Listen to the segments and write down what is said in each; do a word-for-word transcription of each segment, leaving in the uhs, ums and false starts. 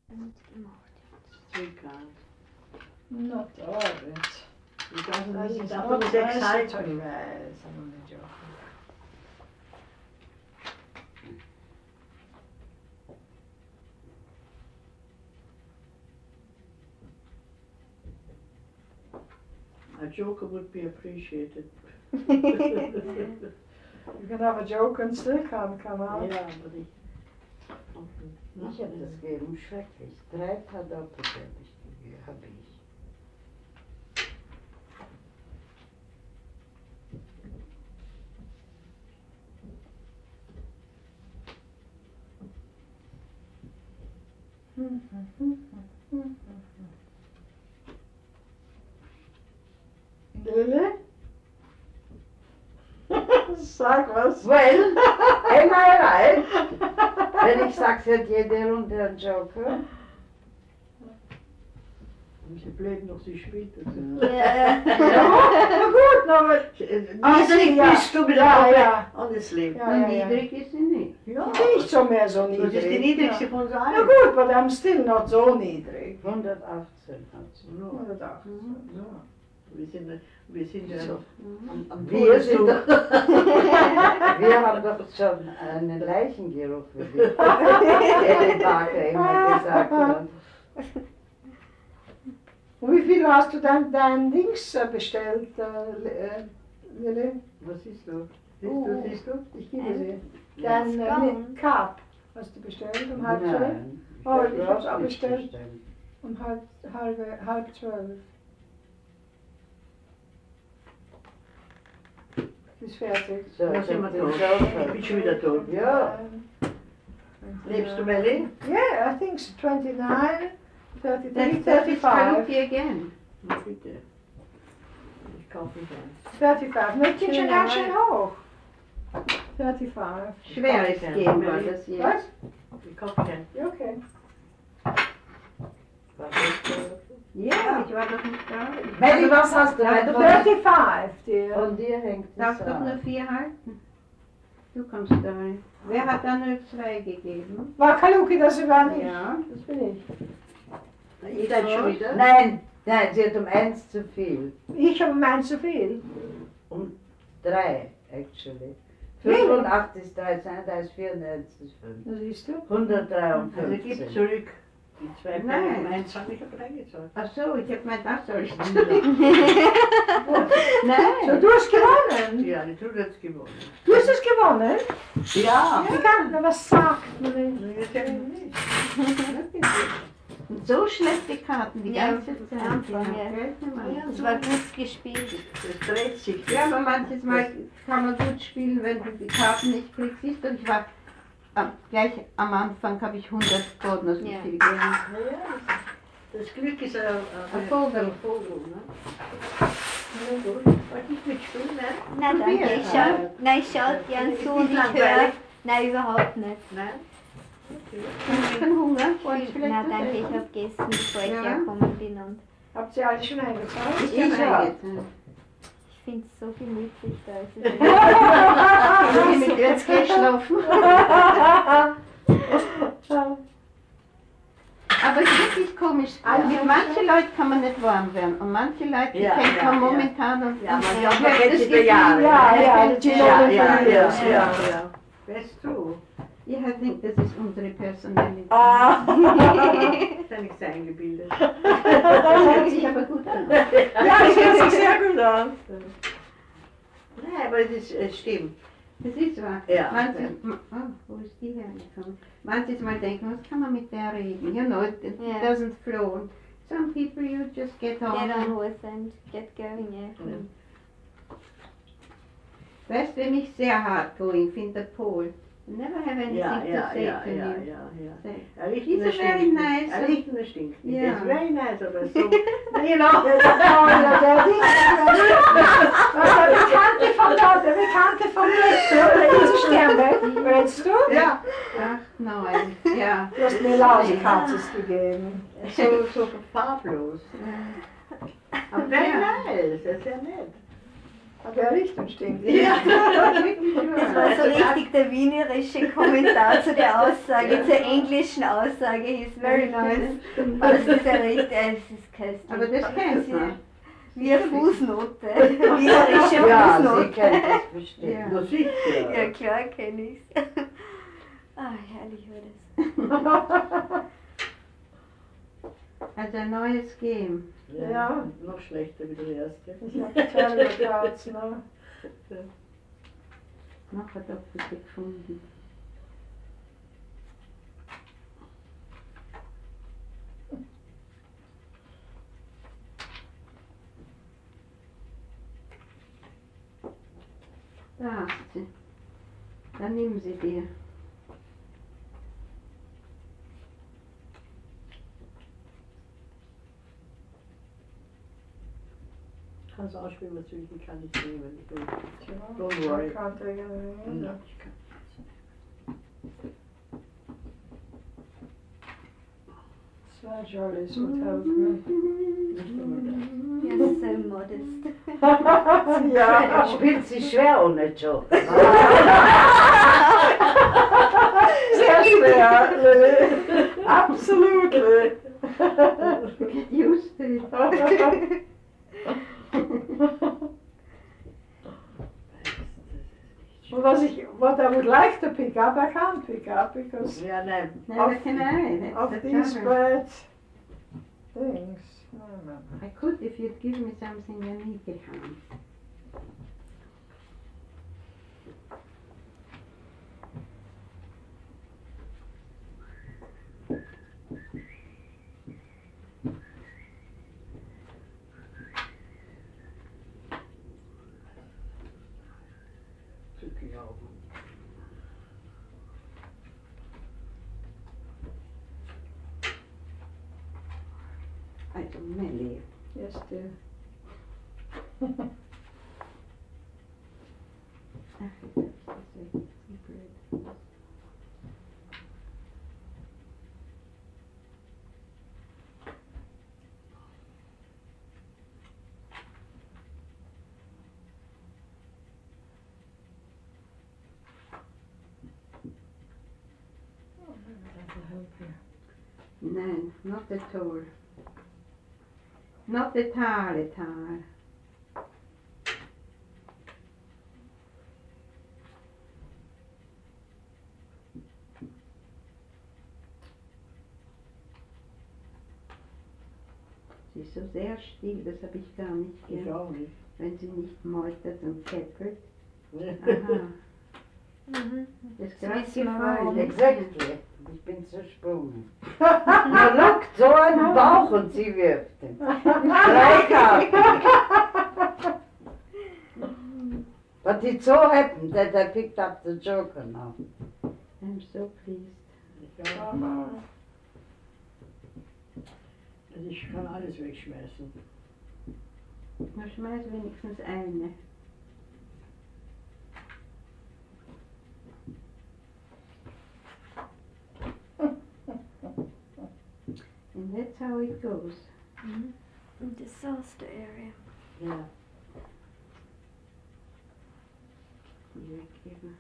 Nicht gemacht jetzt. Egal. Not all of it. It doesn't That mean is that not was nice to exciting. talk about. I'm only joking. A joker would be appreciated. You can have a joke and still can't come out. Ja, aber ich. Ich habe das gegeben, schrecklich. Drei Paar Doppelte habe ich gegeben, habe ich. Lille? Sag was. Well, am I right? Wenn ich sage, sie hat jede Runde einen Joker. Und sie bleiben noch sie später. Ja. Na gut, na, aber Niedrig ja. bist du wieder Ja, oben. ja. Honestly. Ja, Und ja, ja. niedrig ist sie nicht. Ja. Nicht so mehr so Das niedrig. ist die niedrigste Ja. von uns Na allen. gut, but I'm still not so niedrig. hundertachtzehn hat sie. Ja. hundertachtzehn. Ja. Wir sind, wir sind ja So. am, am Wir sind Todeszug. doch, wir haben doch schon einen Leichengeruch für dich. Ellie Barker immer gesagt hat. Und wie viel hast du dann dein Dings äh, bestellt, äh, Lille? Was ist da? Siehst Oh. du, siehst du? Ich gebe Ähm, sie. Dein Let's äh, go. mit Cup hast du bestellt um halb zwölf? Nein, Oh, hab ich hab's überhaupt auch nicht bestellt. Um halb, halb, halb zwölf. Ist fertig. So, Da ich sind wir hab den tot. Joker. Ich bin schon wieder tot. Ja. Lebst du, Melli? Yeah, I think so. twenty-nine, thirty-three, Then thirty-five thirty-five. again. Na bitte. Ich kaufe nicht ein. thirty-five. No, kick schon Schöne ganz schön Wahl. hoch. thirty-five. Schweres Game war das jetzt. Was? Ich kaufe keinen. Ja, okay. Was ist das? Ja, ich war doch nicht da. Melli, was hast du? Ja, Von, thirty-five, dear. von dir hängt Darf das doch nur ab. vier halten. Du kommst da rein. Wer hat da nur zwei gegeben? Wakaluki, das war nicht. Ja. Das bin ich. Ich dann schon wieder. Nein, nein, sie hat um eins zu viel. Ich habe meins zu viel. Um drei, actually. fünfundachtzig ist dreizehn, da ist vierundneunzig ist fünf. Das siehst du. Also gib hundertdreiundfünfzig. zurück. Die zwei Nein. Pferde um eins habe ich aber reingezahlt. Ach so, ich hab mein das soll ich. So, Nein. du hast gewonnen. Ja, die Trude hat gewonnen. Du hast es gewonnen. Ja. Wie kann man was sagt man nicht? Nee, das hätte ich nicht. Und so schlechte Karten die Ja, ganze Zeit. Anfang, ja. Gell, Mann? Es war gut gespielt. Das dreht sich. Ja, aber manches Mal kann man gut spielen, wenn du die Karten nicht kriegst. Siehst du, ich war am, gleich am Anfang habe ich hundert Gulden aus dem Ja. Spiel gegeben. Naja, das Glück ist ein, Ein ein, Vogel. ein Vogel, ne? Na gut. Wollt ich mitspielen, ne? Nein, danke. Ich schau, nein, ich schau gern zu und ich höre. Nein, überhaupt nicht. Nein? Okay. Hast du keinen Hunger? Wollte ich vielleicht Nein, was danke. Ich essen? habe gegessen, bevor ich Ja. hergekommen bin. Und Habt ihr alle schon eingezahlt? Ich Ja. habe eingezahlt. ich finde es so gemütlich da. Es ist Ich mit jetzt gleich schlafen. Aber es ist wirklich komisch. Ja. Mit manchen Leuten kann man nicht warm werden. Und manche Leute die Ja, kennt ja, man ja. momentan. Und Ja, man und ja, man das kennt sie Gefühl, über Jahre. Ja, ja, Ja, die ja, Ja, Leute ja, von ja, uns, ja, ja. Weißt du? Ich denke, das ist unsere Personalität. Ah. Ist ja nichts eingebildet. Das hört sich aber gut an. Ja, das hört sich sehr gut an. Nein, aber es, ist, es stimmt. Das ist wahr. Ja. Manches, ma- oh, wo ist die hergekommen? Manches Mal denken, was kann man mit der reden? You know, it, it Ja. doesn't flow. Some people you just get on. get on with and get going. Yeah. Weißt du, wer mich sehr hart going findet, der Pol. Never have anything Ja, to ja, say ja, to ja, you. ja, ja. Say. Er riecht He's nur a very stinkt nice- nicht. Er riecht nur stinkt nicht. Ja. It's very nice, aber so. You know. Ja, der Paul, der Ding, was der Bekannte von da, der Bekannte von der Ilse Sternberg, kennst du? Ja. Ach nein, ja. Du hast mir Lausekatzes gegeben. So, so farblos. Aber very Ja. nice. Das ist sehr nett. Aber ja, Richtung stimmt. Ja. Das war so richtig der wienerische Kommentar zu der Aussage, zur englischen Aussage. He's very nice. Aber das ist ja richtig, es ist köstlich. Aber das kennst du. Wie eine Fußnote. Wienerische Ja, sie Fußnote. kennt das bestimmt. Ja. Na sicher. Ja, klar kenne ich's. Ah, herrlich war das. Also ein neues Game. Ja. Ja. Noch schlechter wie der erste. Ich habe Terrier Cards, ne? Noch ein Doppelte gefunden. Da hast sie. Dann nimm sie dir. Kannst du ausspielen, was du willst, ich kann nicht sehen, wenn ich will. Tja, Don't worry. ich kann irgendwie. Ja, ich kann. Zwei Jollies would help me. Nicht immer da. You're so modest. Ja. Spielt sie schwer ohne Joker. Sehr schwer, Lily. Absolutely. Get used to it. Well, was ich, what I would like to pick up, I can't pick up because Ja, nein. Never can I. That's of the these trouble. bad things. No, no. I could if you'd give me something I need behind. Glückliche Augen. Also Melli. Yes, dear. Ach, jetzt hab ich das weg. Wie blöd. Nein, not the tour. Not the tale tar. Sie ist so sehr still, das habe ich gar nicht Ich gern, auch nicht. wenn sie nicht meutert und käppelt. Ja. Aha, Mhm. das ist So gerade wissen wir warum. gefallen. Exactly. Ich bin zersprungen. Na look, so einen Bauch und sie wirft ihn. Drei Karten. But it so happened that I picked up the joker now. I'm so pleased. Ich auch. Also ich kann alles wegschmeißen. Na, schmeiß wenigstens eine. And that's how it goes. Mhm. Disaster area. Ja. Die weggeben.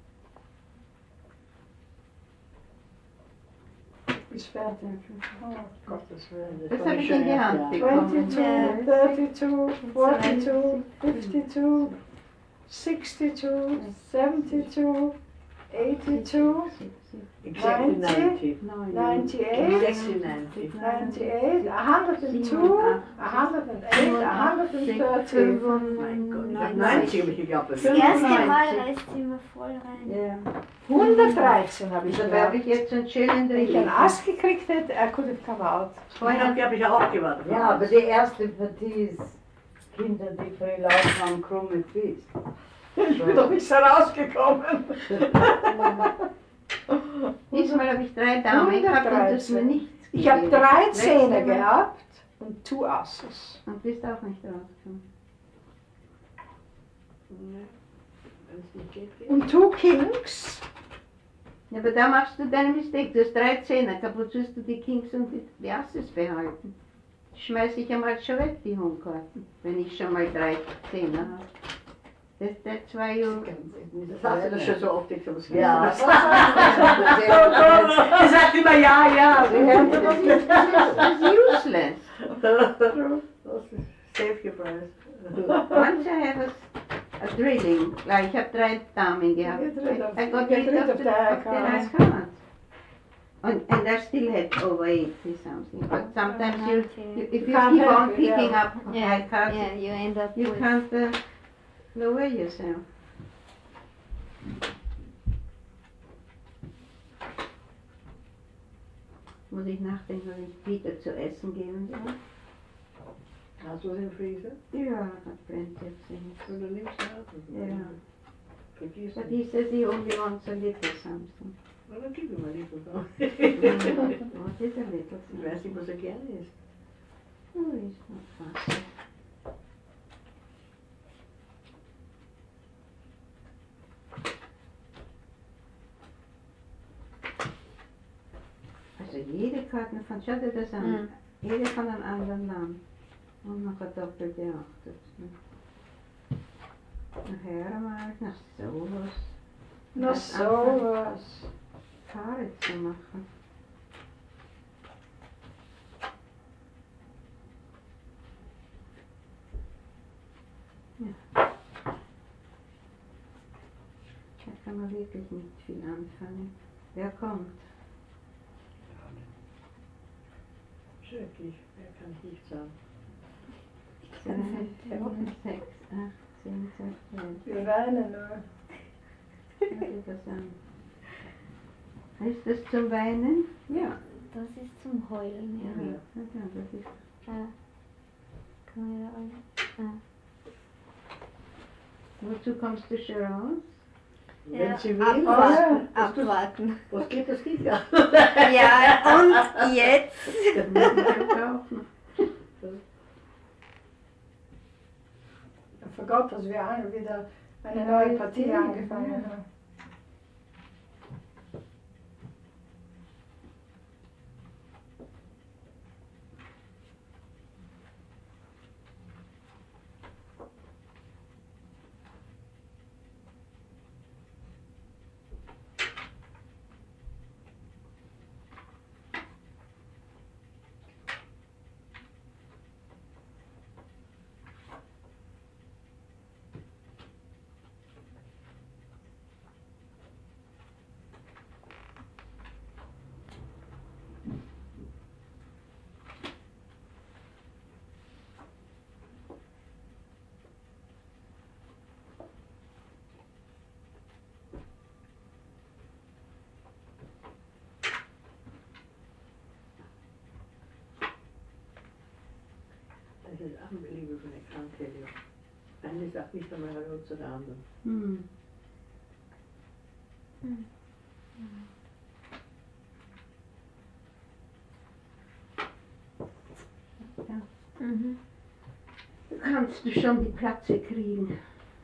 Ist fertig. Oh, Gottes Willen. Das habe ich in die Hand bekommen. twenty-two, thirty-two, forty-two, fifty-two, sixty-two, seventy-two, eighty-two, Exactly ninety. ninety-eight, Exactly ninety. ninety-eight, one hundred two, one hundred eight, one hundred thirty. Mein Gott, ich hab neunzig habe ich geglaubt. Das erste Mal reißt sie immer voll rein. Ja. hundertdreizehn habe ich Da habe gehabt. ich jetzt einen schönen Wenn ich einen Ass gekriegt hätte, er could have come out. Vorhin habe ich ja auch gewartet. Ja, aber die erste Partie ist Kinder, die früh laufen am krummen Fies. Ich bin doch nicht herausgekommen. Diesmal habe ich drei Damen gehabt und das ist mir nichts Ich habe gegeben. drei Letztes Zähne Mal. gehabt und two Asses. Und bist auch nicht rausgekommen. Wenn es nicht geht, geht. Und two Kings. Ja, aber da machst du deine Mistake. Du hast drei Zehner, kaputt sollst du die Kings und die, die Asses behalten. Schmeiß ich einmal schon weg, die Homekarten, wenn ich schon mal drei Zehner habe. That, that's why you... Das hast du das schon so oft gesagt. Ja. Das sagt immer ja, ja. It's useless. Save your breath. Once I have a, a drilling, like ich habe drei Damen gehabt. Get rid of- I got get rid rid of of the, the of the cards. cards. And, and I still had over eighty something. But sometimes you, you if you can't keep help on it, picking yeah. up Yeah, high cards, yeah, you end up you with can't uh, lower yourself. Muss ich nachdenken, ob ich wieder zu essen geben soll? Hast du den Freezer? Ja, that plenty of things. Und du nimmst nach. Ja. Vergiss But nicht. he says he only wants a little something. Na, dann gib ihm mal nicht so. What is a little Ich something? weiß nicht, was er gerne isst. Oh, it's not fast. Also jede Karte von, schau dir das an, Mhm. jede von einem anderen Land. Und noch eine doppelte achtet. Nachher mal nach sowas. Noch sowas. Haare zu machen. Ja. Da kann man wirklich nicht viel anfangen. Wer kommt? Schrecklich. Wer kann nicht sagen. Drei, vier, sechs, acht, zehn, zwölf, elf. Wir weinen nur. Schau dir das an. Ist das zum Weinen? Ja. Das ist zum Heulen, ja. Ja. Ja, das ist. Ja. Kann man ja alle. Wozu kommst du schon raus? Wenn Ja, sie will, abwarten, was, was, abwarten. was geht, das geht ja. Ja, und jetzt? Das muss ich schon kaufen. Ich vergaß, dass wir alle wieder eine neue Partie angefangen haben. Das ist unbelievable, I can't tell you. Eine sagt nicht einmal Hallo zu der anderen. Hm. Mhm. Kannst du schon die Platze kriegen?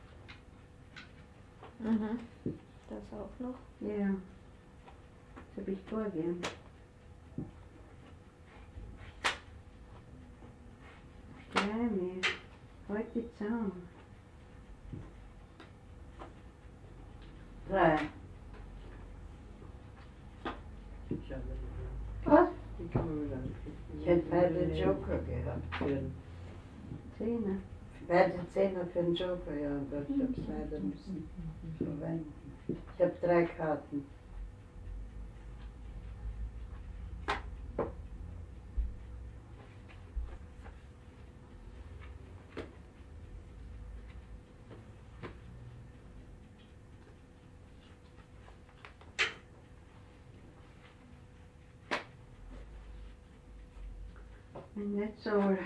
Mhm. Das auch noch. Ja. Das habe ich vorgehen. Gleich mehr. Halt die zusammen. Drei. Schau mal. Was? Die kann man wieder Ich hätte beide Joker gehabt. anführen. Zehner. Beide Zehner für den Joker, ja, aber ich hab's leider müssen verwenden. Ich habe drei Karten. And that's all.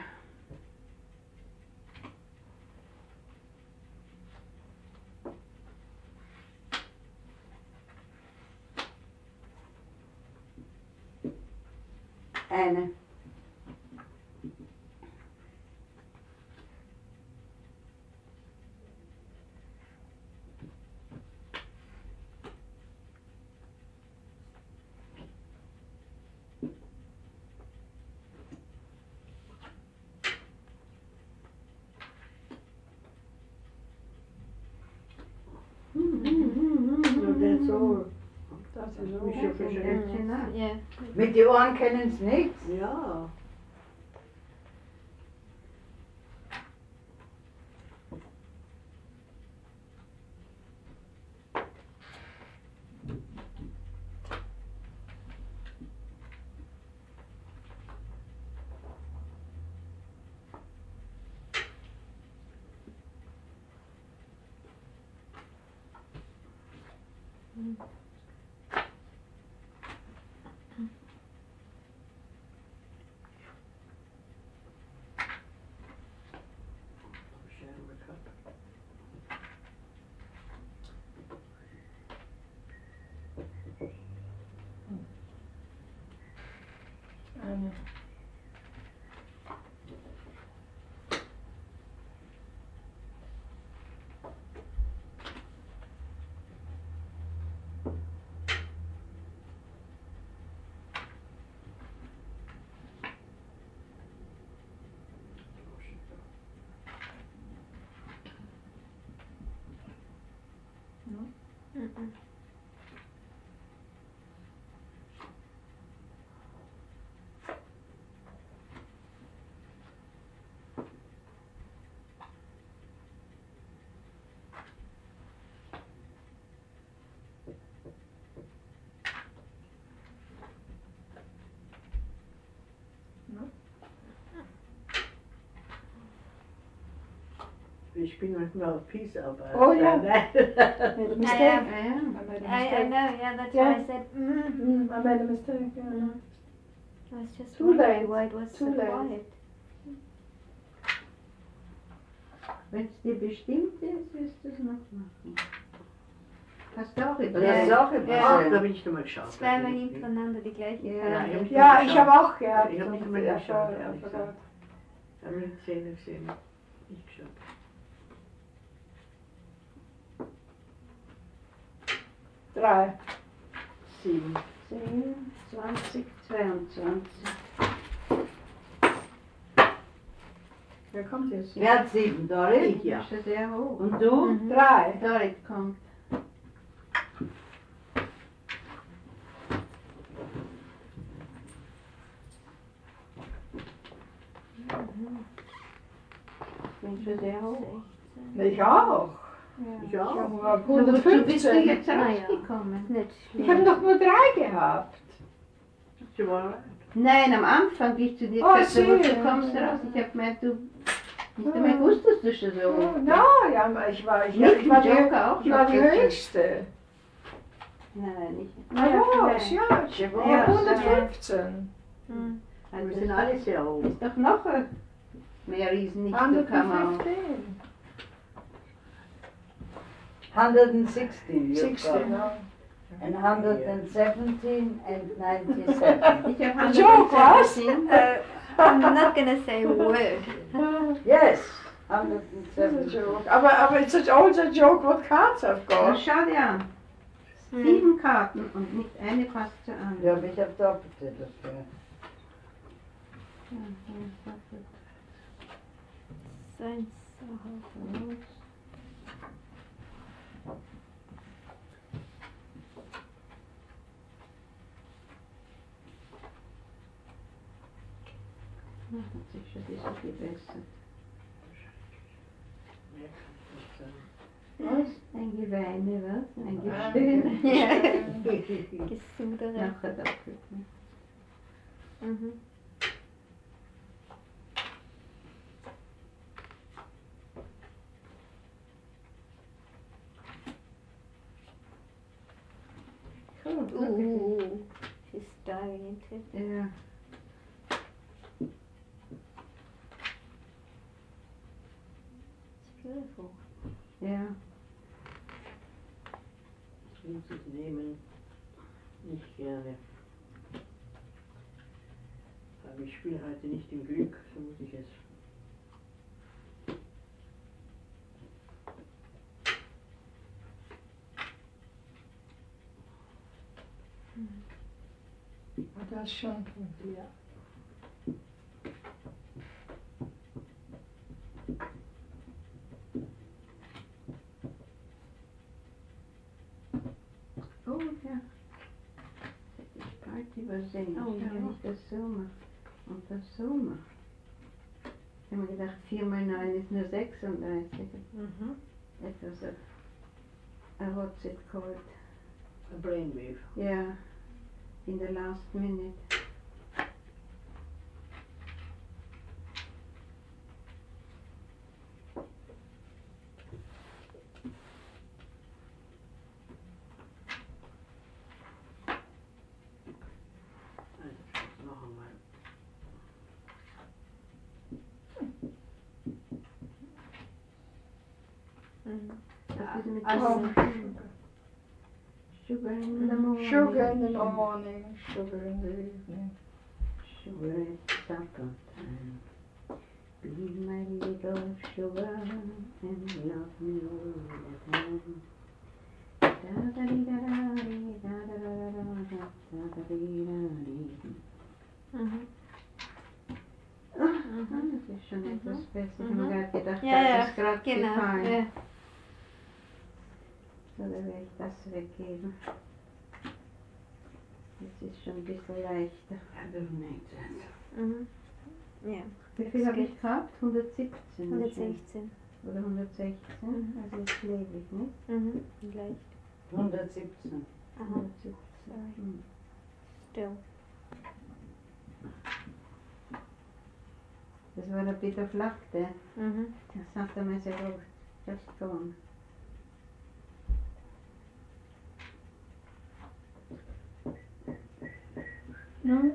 Eine. nicht so. Das ist so. Mich schon verschreckt. Yeah. Mit den Ohren kennen sie nichts. Ja. Scherbe gehabt. Eine. Mm-mm. Ich bin manchmal auf Peace aber. Oh ja. Nein. Made a I mistake. am. I made a I, I mistake. know, yeah, that's Yeah. why I said, mm. Mm, I made a mistake. Yeah. Mm. I was just Too wondering late. why it was Too so late. quiet. Wenn es dir bestimmt ist, wirst du es noch machen. Hast du auch Das etwas? ist auch ein Ja. Ach, da bisschen. bin ich nochmal geschaut. Zweimal hintereinander die gleiche Ja, Karte. ich hab- Ja, ich habe auch gehabt. Ich hab nicht und mehr ja, geschaut, voll, ehrlich voll. gesagt. Ich habe die Zähne gesehen. Nicht geschaut. Drei. Sieben. zehn, zwanzig, zweiundzwanzig. Wer kommt jetzt? Wer hat sieben, Dorit? Ich, ja. Das ist ja sehr hoch. Und du? Mhm. Drei. Dorit kommt. Ich bin schon sehr hoch. Ich auch. Ich Ich auch. habe So, wozu bist du hundertfünfzehn. jetzt Ah, ja. rausgekommen? Nicht Ich schlimm. habe doch nur drei gehabt. Sie war Nein, am Anfang, wie ich zu dir Oh, gesagt habe, wozu schön. kommst du raus? Ich habe gemeint, du nicht einmal gewusst, dass du schon so hoch bist. Ja, ja, ich war, ich, Nicht ich war, im die, Joker auch ich war noch die plötzlich. höchste. Nein, nicht. Na was, ja. Ich Ja, habe hundertfünfzehn. Hm. Wir sind alle sehr hoch. ist doch noch ein mehr Riesen nicht so kann man. hundertfünfzehn. hundertsechzehn, you've sechzehn, got. ja. And one hundred seventeen and ninety-seven. Ich habe Joke, was? Uh, I'm not gonna say a word. Yes, That's a one hundred seventeen. joke. Aber, aber it's also a joke what cards I've Na, got. schau dir an. Hm. Sieben Karten und nicht eine passt zur anderen. Ja, aber ich habe Doppelte dafür. So ein Sache. Das hat sich schon ein bisschen gebessert. Mehr kann ich nicht sagen. Was? Ein Geweine, was? Ein Ah, Gestöhne. Gesudere. Nachher doppelt. Ne? Mhm. Gut, Ooh, she's diving into it. Ja. It's beautiful. Ja. Ich muss es nehmen. Nicht gerne. Aber ich spiele heute nicht im Glück, so muss ich es. Das ist schon. Ja. übersehen. Oh, Schau, ja. wenn ich das so mache und das so mache. Ich habe mir gedacht, vier mal neun ist nur sechsunddreißig. Mhm. Etwas of, uh, what's it called? A brainwave. Yeah, in the last minute. Also, noch einmal. Mhm. Das ist mit Also- Sugar. Sugar in the morning. Sugar in the morning, sugar in the evening. Sugar at supper time. Be my little sugar and love me all the time. Da da dee da da dee, da da da da da da da dee da dee. Mhm. Ah, das ist schon etwas besser. Ich habe Mhm. mir gerade gedacht, Ja, das ja, ist gerade genau. gefallen. Ja. So, dann werde ich das weggeben. Jetzt ist schon ein bisschen leichter. Ja, das makes sense. Mhm. Ja, Wie viel habe ich gehabt? hundertsiebzehn. hundertsechzehn. Oder hundertsechzehn? Mhm. Also jetzt lebe ich, nicht? Mhm. Gleich. hundertsiebzehn. Aha, hundertsiebzehn. sorry. Hm. Still. Das war ein bisschen flach, der. Mhm. Das hat er mir sehr gut. Just gone. No?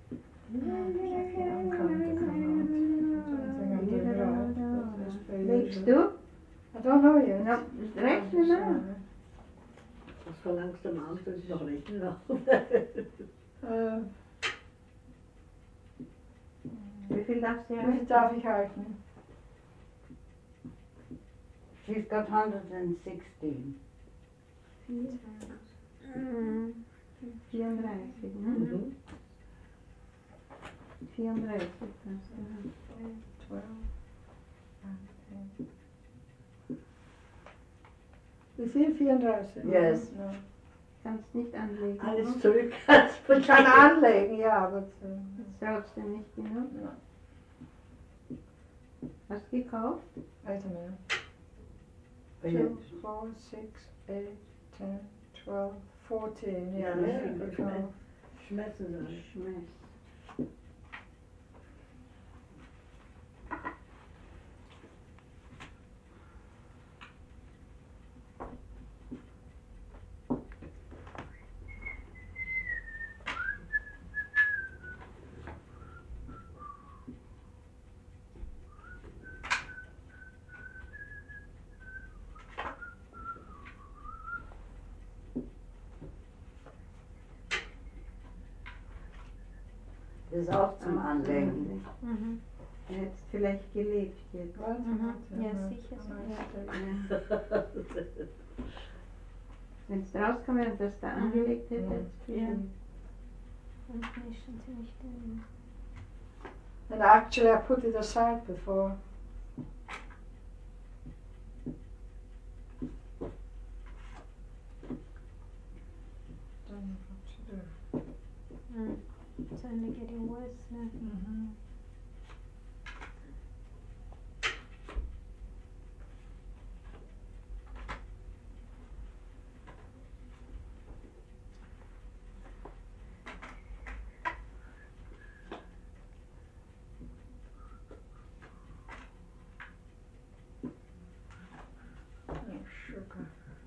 Lebst du? I don't know yet. Ja, rechne mal. Was verlangst du am Abend, dass ich noch rechnen Äh, Wie viel darfst du wie viel rechnen? darf ich rechnen? She's got one hundred sixteen. Mhm. vierunddreißig, ne? Mhm. vierunddreißig darfst du haben. twelve. Wie viel? vierunddreißig? Yes. No. Kannst nicht anlegen. Alles ne? zurück. Ich kann anlegen, ja, aber. äh, Ist trotzdem nicht genug. Ja. Hast du gekauft? Wait a minute. Ja. Two, four, six, eight, ten, twelve, fourteen. Ja, Ja, das ja, ist das gekauft. Schmerzen sie alle. Schmeiß. Das ist auch zum Anlegen. Mhm. Er hat vielleicht gelebt jetzt. Warte, Mhm. warte, Ja, warte. sicher so, Ja. Ja. Wenn es rauskommt, wenn das da angelegt hätte, Mhm. hätte es Ja. gelebt. Und mischen sie nicht in. And actually, I put it aside before. Don't know what to do. Mm. It's only getting worse now. Mm-hmm. Oh, sugar.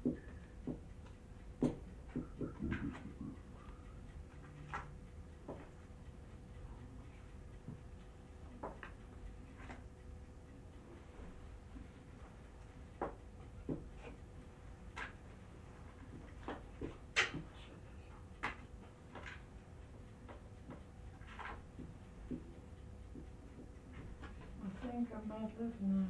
I think I might live now.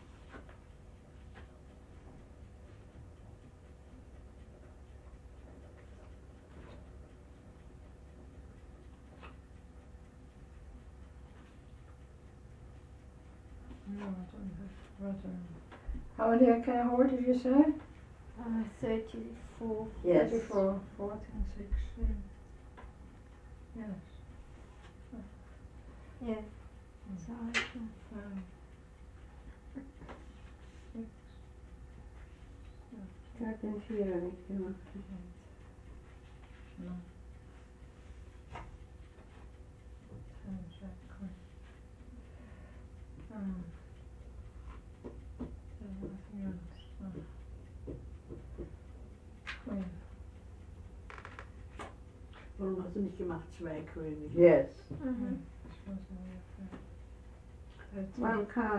No, I don't have water. How many can I hold, did you say? Uh, thirty-four. Yes. Thirty-four, fourteen, sixteen. Yes. Yes. Sorry. Um, Kaarten fyra veckor. no. Ten seconds. Um, there's nothing else. Uh, Queen. Warum hast du nicht gemacht zwei Könige? Yes. Mhm. This was a One card.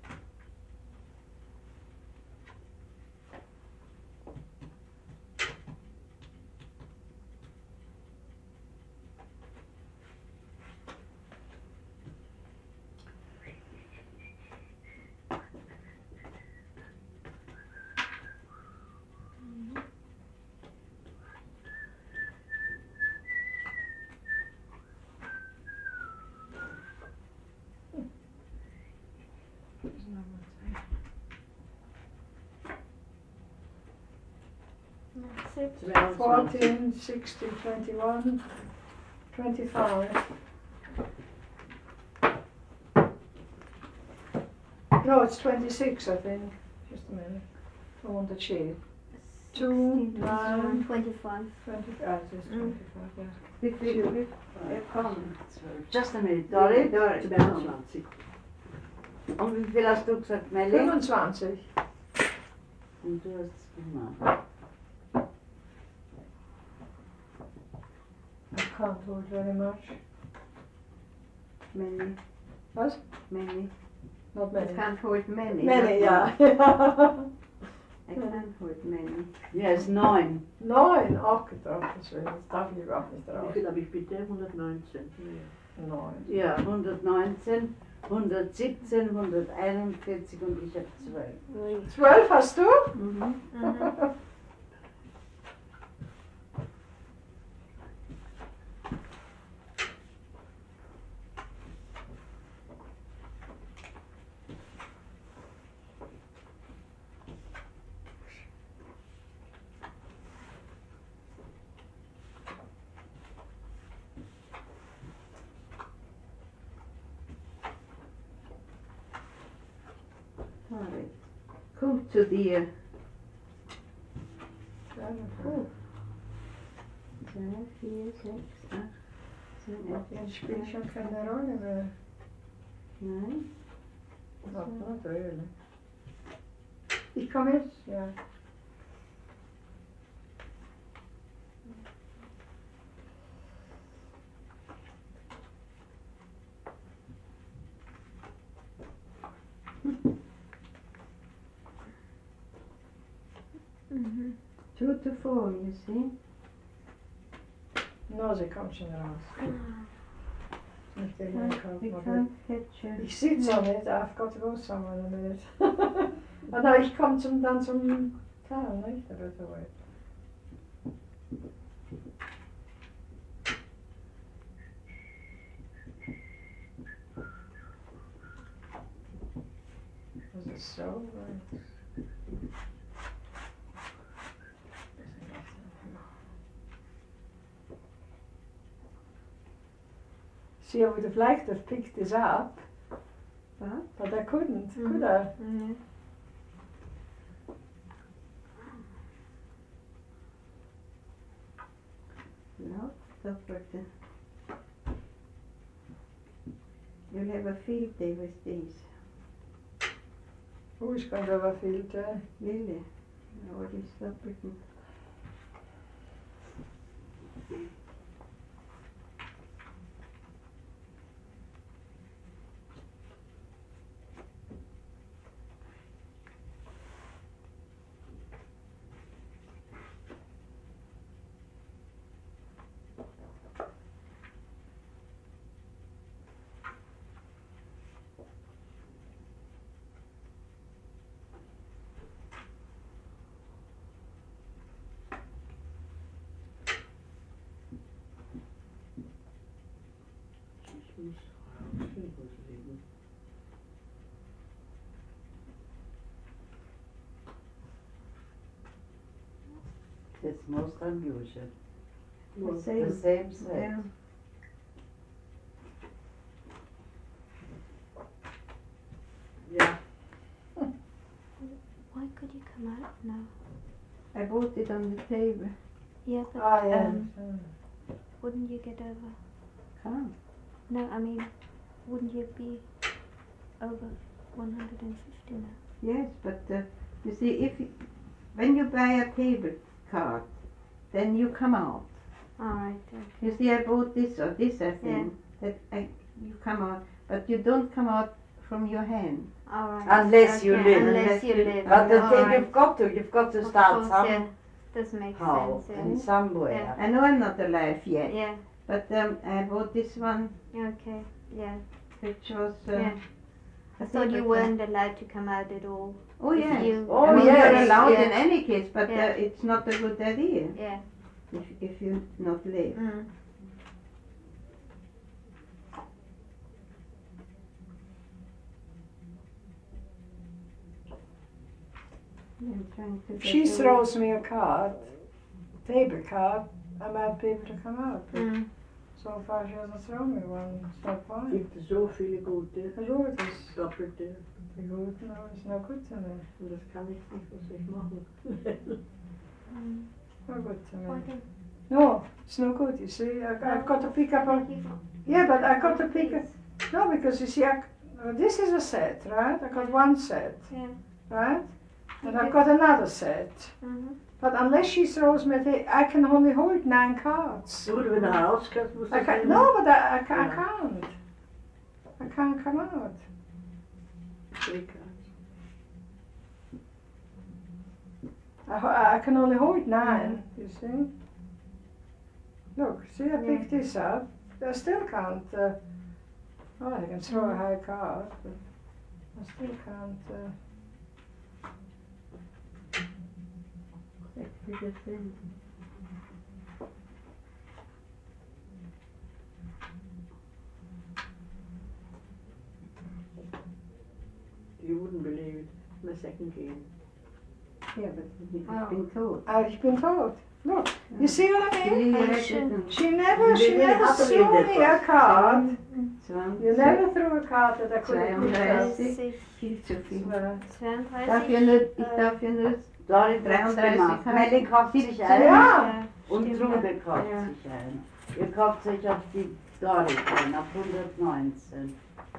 There's no more time. That's it. zweiundzwanzig. Fourteen, sixteen, twenty-one, twenty-five. No, it's twenty-six, I think. Just a minute. I want the sheet. Two, sixteen, nine. twenty-five. Twenty, ah, it is Mm. twenty-five, yeah. Wie viel? Wie viel kommen? Just a minute, Dolly. Dolly. zweiundzwanzig. Und wie viel hast du gesagt, Melli? fünfundzwanzig. Und du hast es gemacht. I can't hold very much. Many. What? Many. Not I many. can't hold many. Many, not yeah. one. I can't hold many. Yes, neun. Neun. Ach, das will das darf ich überhaupt nicht Wie drauf. viel habe ich bitte? hundertneunzehn. Neun. Ja, hundertneunzehn, hundertsiebzehn, hunderteinundvierzig und ich habe zwölf. Zwölf hast du? Mhm. Mhm. Sorry. Kom zu dir. Oh, Zwei, vier, sechs, acht, sieben, acht, jetzt spielt schon keine Rolle mehr. nein. Not, not really. Ich komme jetzt? Ja. Mhm. Two to four, you see. No, sie kommt schon raus. Nicht der Can't, Jakob, we aber can't catch her. ich sitze so nicht, I've got to go somewhere in a minute. Ah, no, ich komme zum, dann zum Tal, nicht? Der wird away. Das ist so right. See, I would have liked to have picked this up, What? but I couldn't, Mhm. could I? Mhm. No, stop with the... You'll have a field day with these. Who is going to have a field day? Lily. Already stop with them. Ich muss loslegen. It's most unusual. The The same. same set. Yeah. No, no. I bought it on the table. Yeah, but Ah, yeah. um, wouldn't you get over? Come. No, I mean, wouldn't you be over one hundred fifty now? Yes, but uh, you see, if you, when you buy a table card, then you come out. All right. Okay. You see, I bought this or this, I think, that I, you come out, but you don't come out from your hand. All right. Unless you okay, live. Unless Unless you you- live. But the all thing right. you've got to, you've got to Of start course, somehow yeah. Does make sense. Yeah. and somewhere. I know I'm not alive yet, Yeah. but um, I bought this one, Okay. Yeah. which was. Uh, Yeah. I thought you weren't allowed to come out at all. Oh If yes. you- Oh, I mean, yes, you're allowed yeah. in any case, but Yeah. uh, it's not a good idea Yeah. if if you not live. Mm. I'm trying to If get she away. throws me a card, table card, I might be able to come out. But Mm. so far she hasn't thrown me one. It's not fine. Gibt es so viele gute, Ja gut, ist doppelte. die guten, aber ist noch gut zu mir. Und das kann ich nicht, was soll ich machen? Mm. No good to Why me. don't No, it's no good. You see, I, I've got to pick up a. Yeah, but I got to pick up. No, because you see, I, uh, this is a set, right? I got one set, Yeah. right? And I've got another set. Mm-hmm. But unless she throws me, the, I can only hold nine cards. So, wenn du nach Hause kannst, musst du I can't, selber- no, but I, I, ca- I Yeah. can't. I can't come out. Three cards. I, ho- I can only hold nine, you see. Look, see, I picked this up. I still can't. Uh, oh, I can throw a high card, but I still can't. Uh, Exactly the same. You wouldn't believe it. My second game. Yeah, but you've Oh. been told. I've been told. Look, you see what I mean? You I read should- it and She never, she They really never happily threw did me that. a card. zwanzig, You never threw a card that I could have picked up. zweiunddreißig, viel zu viel. Well, Darf ich nur, ich darf ja nur Dorit hat's dreiunddreißig gemacht. haben. Melli kauft sich ein Ja. und stimmt, Trude kauft Ja. sich ein. Ihr kauft euch auf die Dorit ein, auf hundertneunzehn.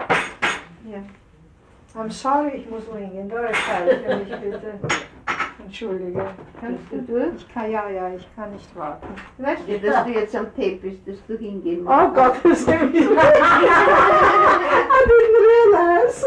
I'm sorry, ich muss ringen. Doris, für mich bitte. Entschuldige. Kannst du durch? Ich kann, ja, ja, ich kann nicht warten. Weißt du, dass du jetzt am Tape bist, dass du hingehen musst? Oh Gott, das ist nämlich. I didn't realize.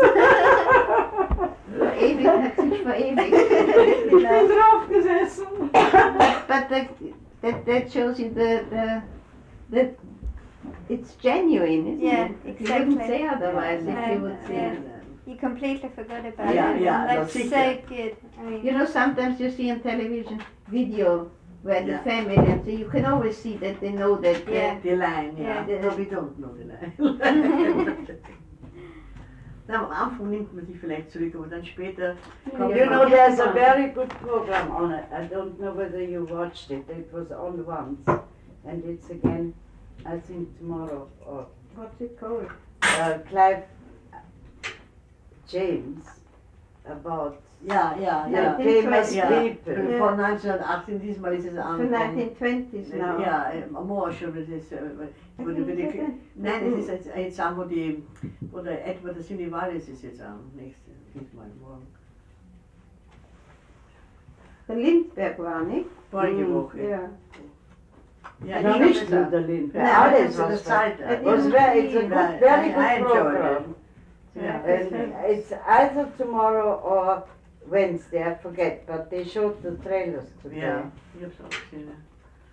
Ewig, hat sich verewigt. Ich bin drauf gesessen. But the, that, that shows you the, the, the, it's genuine, isn't Yeah, it? You exactly. wouldn't say otherwise Yeah. if you would say Yeah. that. You completely forgot about Yeah, it. yeah, and that's no, so sicher. good. I mean, You know, sometimes you see on television video where the Yeah. family, and so you can always see that they know that. Yeah. The line, ja. Yeah. No, we don't know the line. Na, am Anfang nimmt man sich vielleicht zurück, aber dann später kommt You man- know, there's a very good program on it. I don't know whether you watched it. It was on once. And it's again, I think tomorrow. Or What's it called? uh, Clive James about Ja, ja, Ja, ja. den famous ja. people. Von neunzehnhundertachtzehn, diesmal ist es The angekommen. nineteen twenties now. Ja, äh, more schon, das ist, äh, wo die, wo die, nein, es ist jetzt, jetzt an, wo die, wo der Edward der Sinivalis ist jetzt am nächsten, diesmal morgen. Der Lindbergh war, nicht? Vorige Mm, Woche. Ja. Ja, No, ich nicht hab nur das- der Lindbergh. Ja, Alles alles was das da- Zeit. I was didn't very, it's a see good, that. very I- I good enjoyed program. Yeah. And it's either tomorrow or Wednesday, I forget, but they showed the trailers today. Ja, ich hab's auch gesehen. ja.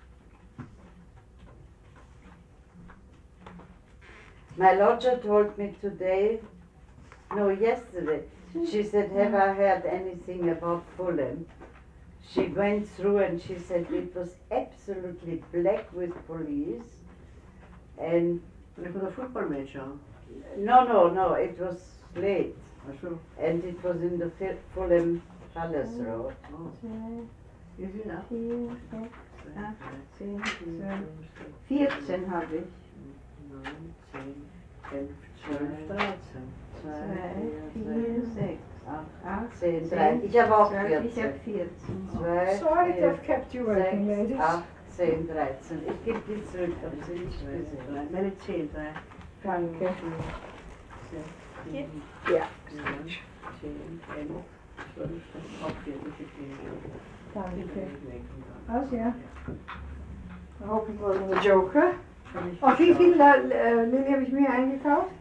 My lodger told me today, no, yesterday, she said, have I heard anything about Fulham? She went through and she said it was absolutely black with police. And Von der Footballmatch an. no, no, no, it was late. Achso. And it was in the Fi- Fulham Palace Road. Oh, Zwei, wir sind ab. vier, sechs, acht, zehn, Neun, zwölf, vierzehn habe ich. zehn, elf, zwölf, dreizehn. Zwei, vier, sechs, acht, zehn, dreizehn. Ich habe auch zwölf, ich vierzehn. habe vierzehn. zwei, Sorry to vier, have kept you waiting, sechs, ladies. acht, zehn, dreizehn. Ich gebe die zurück, aber sie nicht Drei, gesehen. drei, meine zehn, drei, Danke. vier, sechs, sieben, Ja. neun, zehn, elf, zwölf, auch vier, das ist die Danke. weg. Also ja. Dan hoop ik wel een joker. Kann ich Auf wie schauen. viel äh, Lilly habe ich mir eingekauft?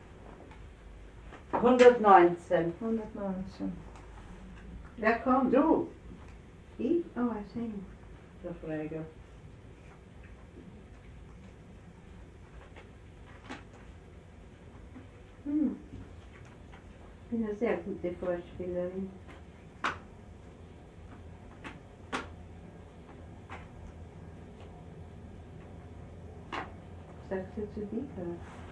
hundertneunzehn. hundertneunzehn. Wer kommt? Du, Ich? Oh, I see. der Freiger. Hm. Ich bin eine sehr gute Vorspielerin. Sagst du zu Dika?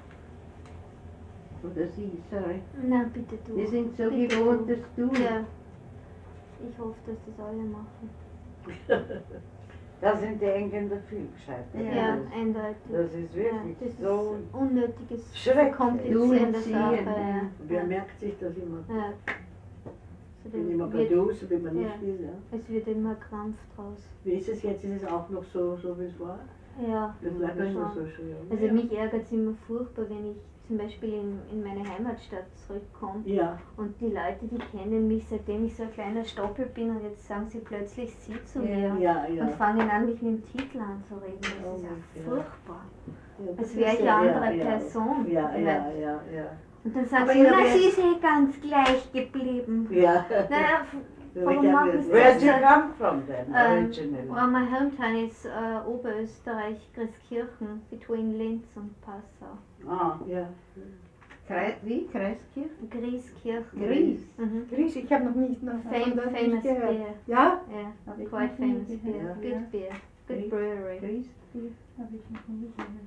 Oder sie, sorry. Na, bitte du. Wir sind so Bitte gewohnt, du. dass du. Ja. Ich hoffe, dass das alle machen. Da sind die Engländer viel gescheiter. Ja, Das- eindeutig. Das ist Ja, wirklich das ist so. unnötiges, schrecklich. komplizierende Du und sie, Sache. ja. Ja. Und wer Ja. merkt sich das immer? Ja. So, Wenn da immer bei wird, du, so wie man nicht Ja. will. Ja. es wird immer Krampf draus. Wie ist es jetzt? Ist es auch noch so, so wie es war? Ja. Das bleibt immer schon. so schön. Also mich ärgert es immer furchtbar, wenn ich zum Beispiel in, in meine Heimatstadt zurückkomme Ja, und die Leute, die kennen mich, seitdem ich so ein kleiner Stoppel bin, und jetzt sagen sie plötzlich sie zu Ja. mir ja, ja. und fangen an, mich mit dem Titel anzureden. Das Oh ist ja mein furchtbar. Ja, das Als wäre ist ich ja- eine andere ja, Person. Ja, Ich ja, mein, ja, ja. Und dann sagen Aber sie, ja, na, wer- sie ist eh ganz gleich geblieben. Ja. Naja, f- Ja, warum ich machen glaub, sie Where das? do you come from then, Ähm, originally? well, my hometown is uh, Oberösterreich, Christkirchen, between Linz und Passau. Ah, ja. Kreis, wie? Kreiskirche? Grieskirchen. Gries. Mhm. Gries, ik heb nog niet, nog Fam nog niet famous gehört. beer. Ja? Yeah, Hab ich quite noch nie famous beer. gehört. Good Ja. beer. Good Gries- brewery. Grießbier habe ich noch nie gehört.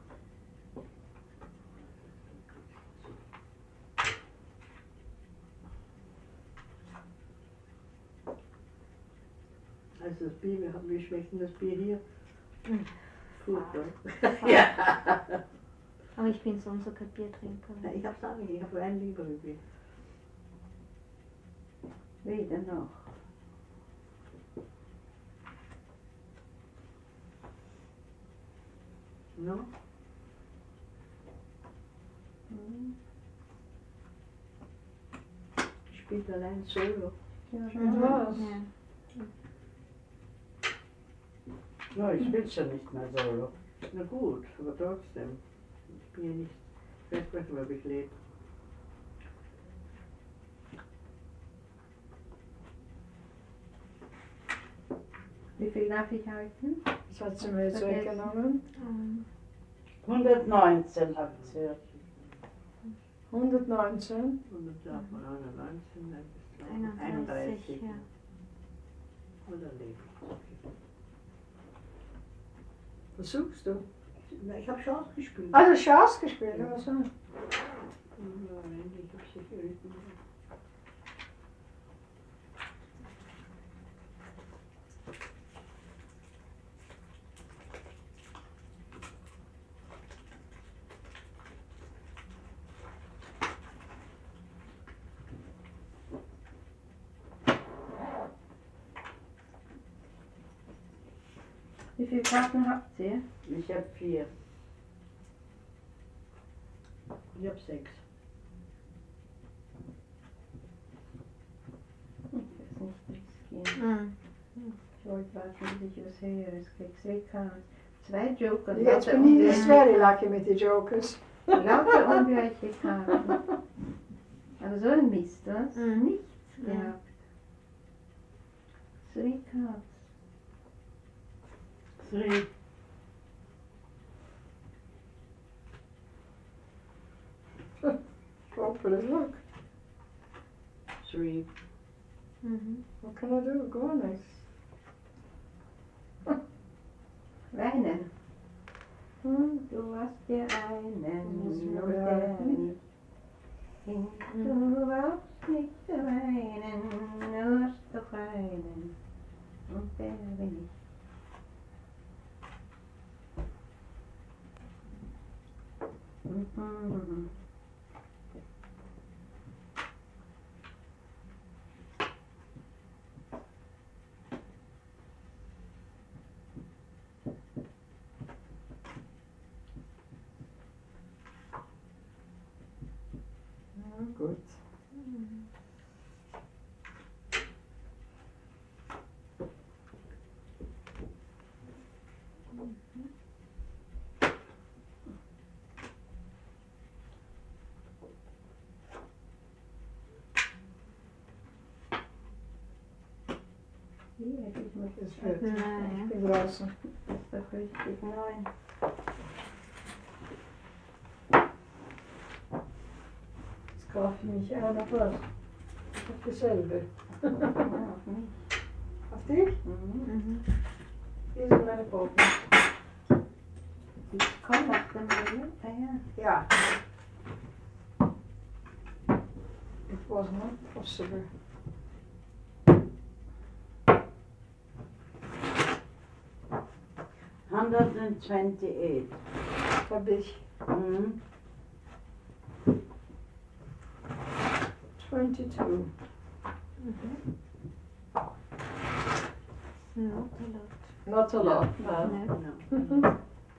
Also das Bier, wie- wie schmeckt denn das Bier hier? Mm. Furchtbar. Fad. Ja. Aber ich bin sonst kein Biertrinker. Ja, ich hab's auch nicht, ich hab Wein lieber wie Bier. Weder noch. No? Hm. Ich spiele allein Solo. Ja, Mhm. Was? Ja. No, ich will schon nicht mehr solo. Na gut, aber trotzdem. Ich bin ja nicht versprechen, ob ich lebe. Wie viel darf ich halten? Das hat sie mir jetzt weggenommen. Ähm, hundertneunzehn habt ihr. hundertneunzehn. Und dann darf man neunundneunzig, dann bis einunddreißig, einunddreißig. ja. Oder lebe ich. Was suchst du? Na, ich habe Chance gespielt. Also Chance gespielt, oder so. Nein, ich habe sicher irgendwie. Wie viele Karten habt ihr? Ich habe vier. Ich habe sechs. Ich weiß nicht riskieren. Mhm. Ich wollte warten, bis ich was höre. Es krieg Seekarten. Zwei Joker. Jetzt lauter bin ich nicht ungleiche- very lucky mit den Jokers. Lauter ungleiche Karten. Aber so ein Mist, was? Mhm. Nichts Mhm. gehabt. Three cards. Three. Hopefully, look. Three. Mhm. What can I do? Go nichts. Weinen. Hm? Du hast dir einen Muss ich und mal der behalten. nicht. Du brauchst nicht zu weinen, du hast doch einen und der bin ich. Mhm. gut. Hier hätte ich mich Das ist fertig. Nein. Ich bin draußen. das ist doch richtig neu. Jetzt kaufe ich mich auch noch was. Auf dasselbe. Ja, auf mich. Auf dich? Mhm. Mhm. Hier sind meine Bogen. Die kommt aus dem Müll. Ah, ja. Ja. It was not possible. one hundred twenty-eight. Hab ich. Mhm. twenty-two. Not a lot. Not a lot. No. No. No.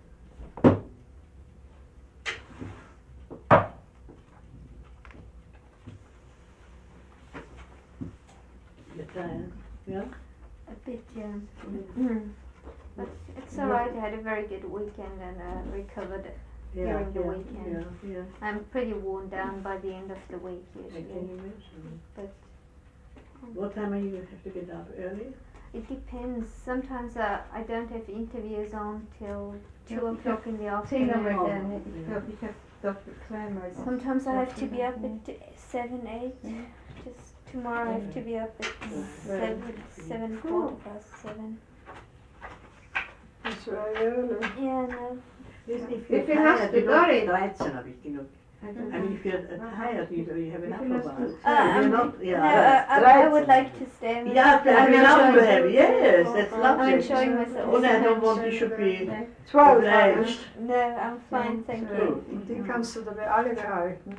You're tired? Yeah? A bit, yeah. Mm. But it's alright. I had a very good weekend and uh, recovered. Yeah, During the yeah, weekend. Yeah, yeah. I'm pretty worn down by the end of the week I can usually. imagine. But What time are you have to get up early? it depends. Sometimes uh, I don't have interviews on till two Ja, o'clock in the Zehn Uhr afternoon. morgen. Ich glaube, ich habe Doktor Kleimer. Sometimes I have to be up at seven, eight. Just tomorrow I have to be up at seven, seven, quarter past seven. It's very early. Yeah, no. Listen, if Wie you're viel hast tired, du you don't Dorit? dreizehn habe ich genug. Also, I mean, if you're uh, tired, you, you have enough Wie viel of hast du? us. Uh, You're um, not, no, yeah. uh, I, I would like to stay. I'm Yeah, I'm but I mean, now you enjoying- have, yes, that's I'm lovely. enjoying myself. Only I don't want you should be twelve. obliged. No, I'm fine, thank you. Und die kannst du dabei alle behalten.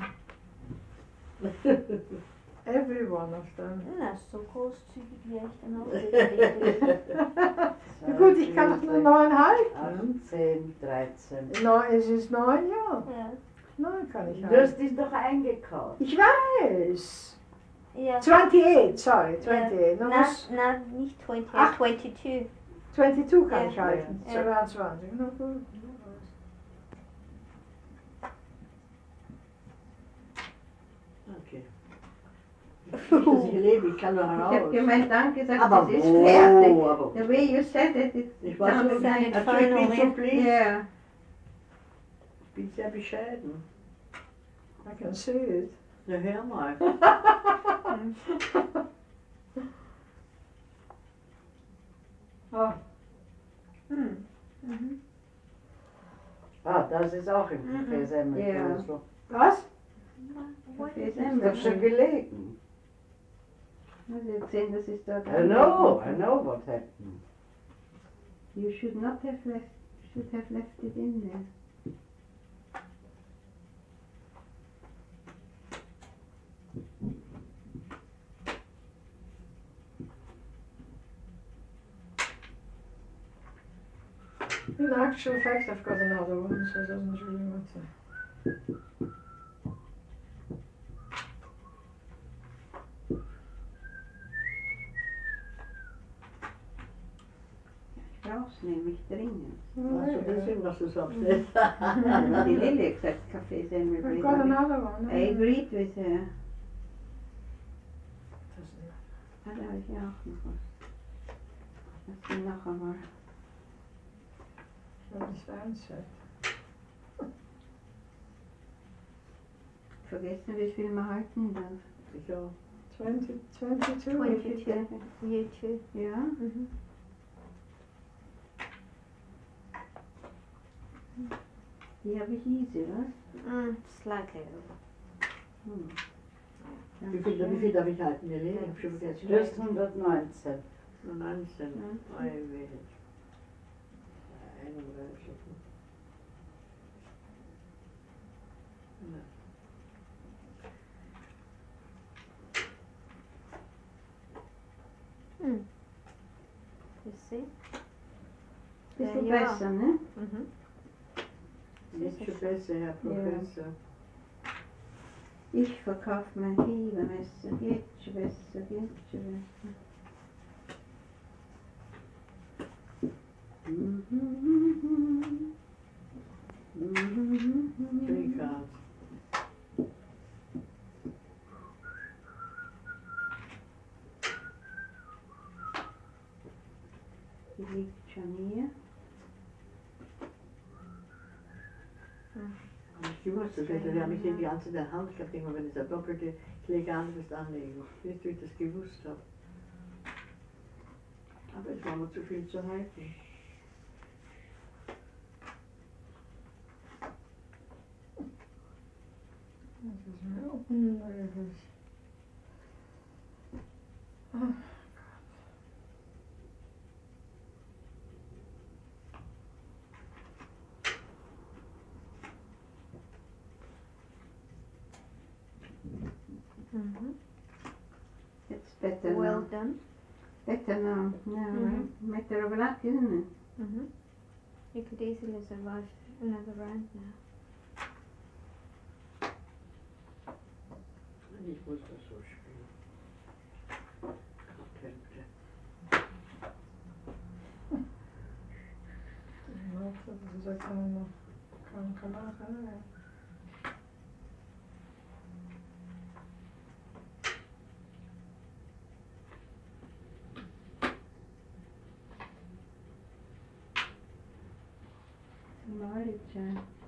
Every one of them. Na, so großzügig wäre ich dann auch wieder. Ja gut, ich kann doch nur neun halten. achtzehn, dreizehn. Neun, es ist neun, ja. Ja. Neun kann ich Du halten. hast dich doch eingekauft. Ich weiß. Ja. twenty-eight, sorry, twenty-eight. Na, No, was- na, nicht twenty, Ach. twenty-two. twenty-two kann Ja. ich halten. Ja. zweiundzwanzig. Na gut. Okay. Ich möchte sie leben, ich kann nur ich heraus. habe gemeint, danke, gesagt, Aber es ist wo, fertig. aber The way you said it, it ich war so, Sounds like also ich final, bin so yeah. pleased. yeah. Ich bin sehr bescheiden. I can see it. Na, hör mal. Oh, Hm. Mhm. Ah, das ist auch im Mhm. Café Semmelgrösel. was? Kaffee Ich Semmel. hab schon gelegen. Also jetzt sehen, das ist dort. I know, I know what happened. You should not have left, should have left it in there. In actual fact, I've got another one, so it doesn't really matter. Ich brauch's nämlich dringend. Also deswegen, was du sagst. ne? Ja, die Lilly hat gesagt, Kaffee Semmel. I've got another one. I agreed with her. Doesn't matter. Ah, da habe ich ja auch noch was. Lass mich noch einmal. Ich habe das Fernsehen. Vergessen, wie viel man halten darf. Ich auch. twenty, twenty-two. twenty-two. You too. Ja? Mhm. Die habe ich easy, was? Mm, slightly over. Hm. Wie viel, wie viel darf ich halten, Nelly? Ich hab schon vergessen. Just hundertneunzehn. Nur neunzehn. Ja. Ei, weh. einunddreißig. Mm. You see? Bisschen Ja, ja. besser, ne? Mhm. Nicht schon besser, Herr Professor. Ich verkauf mein Fiebermesser, Gletscherwässer, Gletscherwässer. Three cards. Die liegt schon hier. Ich wusste, das wäre mich in die ganze der Hand gehabt, immer wenn es eine doppelte, ich lege anderes anlegen. Nicht, wie ich das gewusst habe. Aber es war mir zu viel zu halten. Das ist mir unmöglich. Ah. Mhm. It's better Well now. done. Better now. No, Mhm. matter of luck, isn't it? Mhm. You could easily survive another round now. Ich muss das so spielen. Kontakte. Ja, dat is ook een kan kan maken. Marriage.